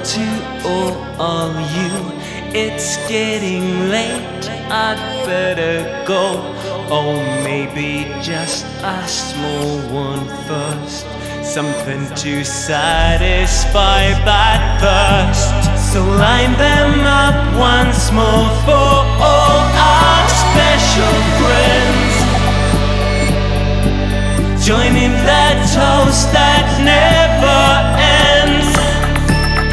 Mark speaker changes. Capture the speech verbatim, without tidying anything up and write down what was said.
Speaker 1: to all of you, it's getting late, I'd better go. Or maybe just a small one first, something to satisfy that thirst. So line them up once more for